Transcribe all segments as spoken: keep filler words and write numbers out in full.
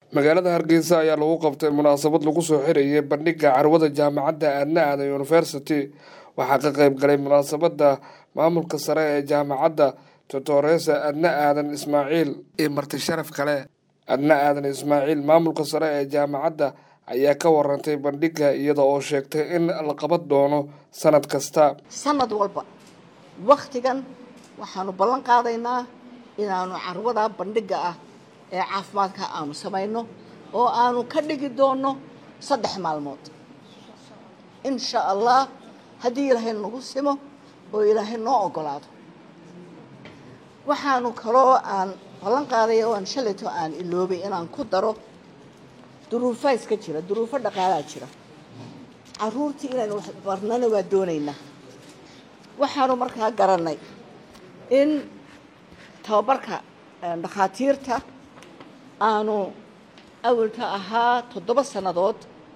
magaalada Hargeysa ayaa lagu qabtay munaasabad lagu soo xirayay bandhigga carwada jaamacadda Aadna Aadan University waxaa ka qayb galay munaasabadda maamulka sare ee jaamacadda Doctoresa Aadna Aadan Ismaaciil iyo marti sharaf kale. Aadna Aadan Ismaaciil maamulka sare ee jaamacadda ayaa ka warantay bandhigga iyada oo sheegtay in la qaban doono sanad kasta sanad walba waqtigan waxaanu ballan qaadaynaa inaanu carwada bandhigga ah ee caafimaadka aanu samayno oo aanu ka dhigi doono saddex maalmood insha Allah haddii Ilaahay nagu simo oo Ilaahay noo ogolaado. waxaanu kaloo aan ballan qaadayo oo aan shalayto aan iloobay inaan ku daro duruufo iska jira duruufo dhaqaalaha jira caruurtii inaan wax barnana waa doonaynaa. waxaanu markaa garanay in tababarka dhakhaatiirta aanu awalka ahaa toddoba sanadood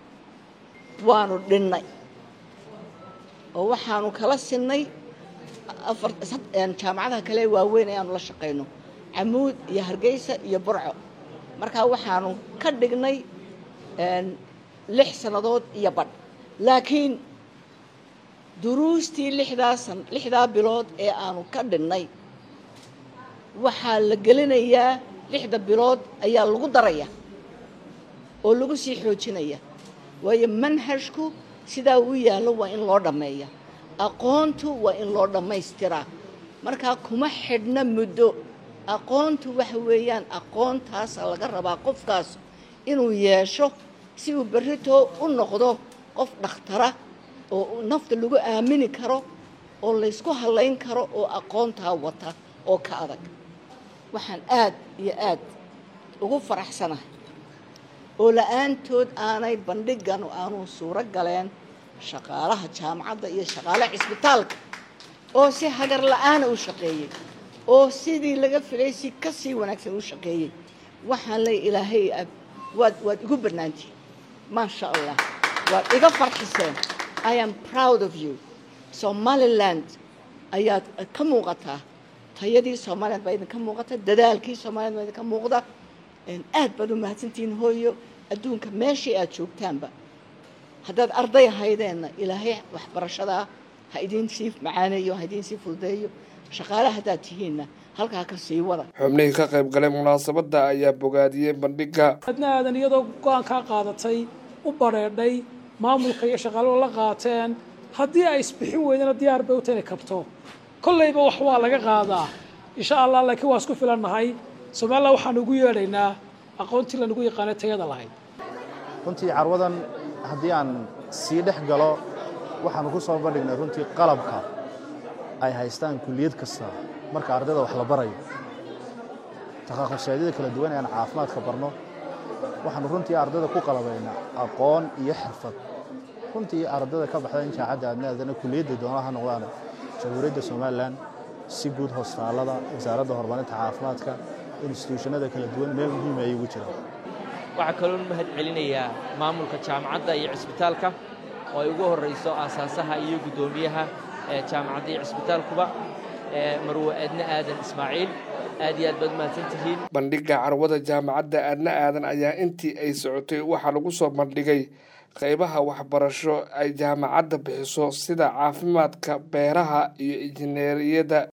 waanu dhinnay oo waxaanu kala sinnay afar jaamacadaha kale waaweyn ee aanu la shaqayno Camuud iyo Hargeysa iyo Burco. markaa waxaanu ka dhignay lix sanadood iyo badh laakiin duruustii lixdaa san lixdaa bilood ee aanu ka dhinnay waxaa la gelinayaa lixda bilood ayaa lagu daraya oo lagu sii xoojinaya waayo manhajku sidaa uu yaalo waa in loo dhameeya aqoontu waa in loo dhammaystiraa markaa kuma xidhna muddo aqoontu waxa weeyaan aqoontaas laga rabaa qofkaas inuu yeesho si uu berrito u noqdo qof dhakhtara oo nafta lagu aamini karo oo la isku halayn karo oo aqoontaa wata oo ka adag. waxaan aad iyo aad ugu faraxsanahay oo la'aantood aanay bandhiggan aanu suuro galeen shaqaalaha jaamacadda iyo shaqaalaha cisbitaalka oo si hagar la'aan u shaqeeyay oo sidii laga filay si ka sii wanaagsan u shaqeeyay. waxaan lay Ilaahay waad waad igu barnaantii ma sha Allah waad iga farxiseen. I am proud of you. Somaliland ayaad ka muuqataa tayadii Somaliland baa idin ka muuqata dadaalkii Somaliland baa idin ka muuqda aad baad u mahadsantiin hooyo adduunka meeshii aad joogtaanba haddaad arday ahaydeenna Ilaahay waxbarashada ha idin sii macaaneeyo ha idin sii fududeeyo shaqaalaha haddaad tihiinna halkaa ka sii wada. xubnihii ka qayb galay munaasabadda ayaa bogaadiyey bandhigga. Aadna Aadan iyadoo go'aan ka qaadatay u bareedhay maamulka iyo shaqaaluhu la qaateen haddii ay isbixin weydana diyaar bay u tahay kabto kollayba wax waa laga qaadaa insha Allah laakiin waa isku filanahay Soomaaliland waxaan ugu yeedhaynaa aqoontii la nagu yaqaan tayada lahayd. runtii carwadan haddii aan sii dhex galo waxaan ku soo bandhignay runtii qalabka ay haystaan kulliyad kasta marka ardayda wax la barayo takhaasusyada kala duwan ee aan caafimaadka barno waxaan runtii ardayda ku qalabaynaa aqoon iyo xirfad runtii ardayda ka baxday jaamacadda Aadna Aadan kulliyadda doonaha noqdaan Jamhuuriyadda Somaliland si guud hoostaalada wasaaradda horumarinta caafimaadka institutionada kala duwan meel muhiim ah ay ugu jiraan. waxaa kaloo mahad celinayaa maamulka jaamacadda iyo cisbitaalka oo ay ugu horeyso aasaasaha iyo gudoomiyaha ee jaamacadda iyo cisbitaalkuba ee Marwo Aadna Aadan Ismaaciil aad iyo aad baad mahadsantihiin. bandhigga carwada jaamacadda Aadna Aadan ayaa intii ay socotay waxaa lagu soo bandhigay qaybaha waxbarasho ay jaamacadda bixiso sida caafimaadka beeraha iyo injineeriyada.